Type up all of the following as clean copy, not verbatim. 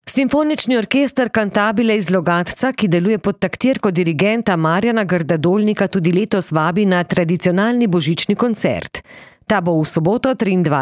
Simfonični orkester Cantabile iz Logatca, ki deluje pod taktirko dirigenta Marjana Grdadolnika, tudi letos vabi na tradicionalni božični koncert. Ta bo v soboto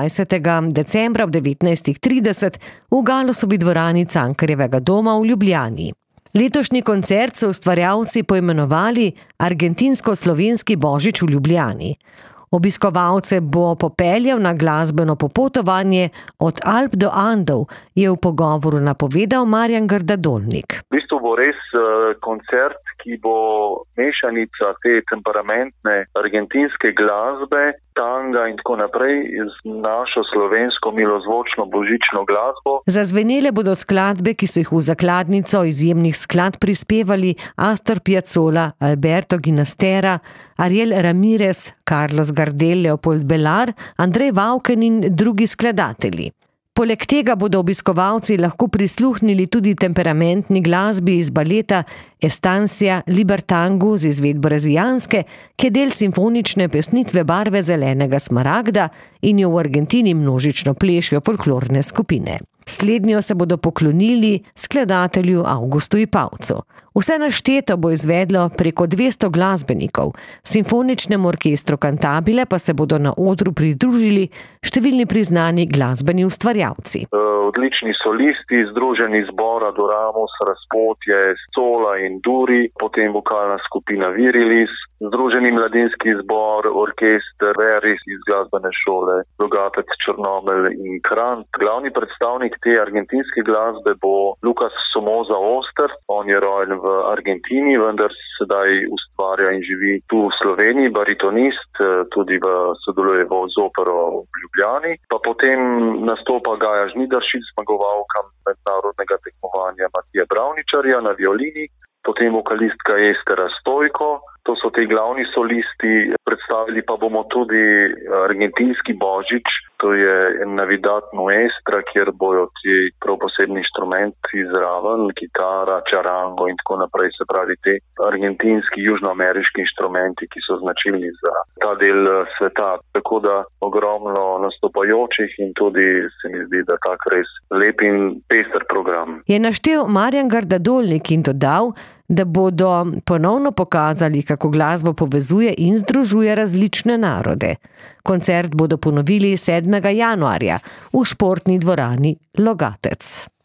23. decembra ob 19.30 v Galusovi dvorani Cankarjevega doma v Ljubljani. Letošnji koncert so ustvarjalci poimenovali Argentinsko-slovenski božič v Ljubljani. Obiskovalce bo popeljal na glasbeno popotovanje od Alp do Andov, je v pogovoru napovedal Marjan Grdadolnik. V bistvu bo res koncert, ki bo mešanica te temperamentne argentinske glasbe, tanga in tako naprej z našo slovensko milozvočno božično glasbo. Zazvenele bodo skladbe, ki so jih v zakladnico izjemnih skladb prispevali Astor Piazzolla, Alberto Ginastera, Ariel Ramirez, Carlos Gardel, Leopold Bellar, Andrej Vauken in drugi skladatelji. Poleg tega bodo obiskovalci lahko prisluhnili tudi temperamentni glasbi iz baleta Estancia Libertango z izvedbo Rezijanske, ki je del simfonične pesnitve Barve zelenega smaragda in jo v Argentini množično plešijo folklorne skupine. Slednjo se bodo poklonili skladatelju Augustu Ipavcu. Vse našteto bo izvedlo preko 200 glasbenikov, simfoničnemu orkestru Cantabile pa se bodo na odru pridružili številni priznani glasbeni ustvarjalci. Odlični solisti, združeni zbora Doramus, Razpotje, Sola in Duri, potem vokalna skupina Virilis, združeni mladinski zbor, orkester Veris iz glasbene šole Logatec, Črnomelj in Kranj. Glavni predstavnik te argentinske glasbe bo Lucas Somoza Oster. On je rojen v Argentini, vendar sedaj ustvarja in živi tu v Sloveniji, baritonist, tudi sodeluje z opero v Ljubljani. Pa potem nastopa Gaja Žnidaršič, zmagovalka mednarodnega tekmovanja Matija Bravničarja na violini, potem vokalistka Estera Stojko. To so te glavni solisti, predstavili pa bomo tudi argentinski božič, to je Navidad Nuestra, kjer bojo ti prav posebni inštrumenti zraven, kitara, čarango in tako naprej, se pravi te argentinski, južnoameriški inštrumenti, ki so značilni za ta del sveta. Tako da ogromno nastopajočih in tudi se mi zdi, da tak res lep in pester program. Je naštel Marjan Grdadolnik in dodal, da bodo ponovno pokazali, kako glasbo povezuje in združuje različne narode. Koncert bodo ponovili 7. januarja v športni dvorani Logatec.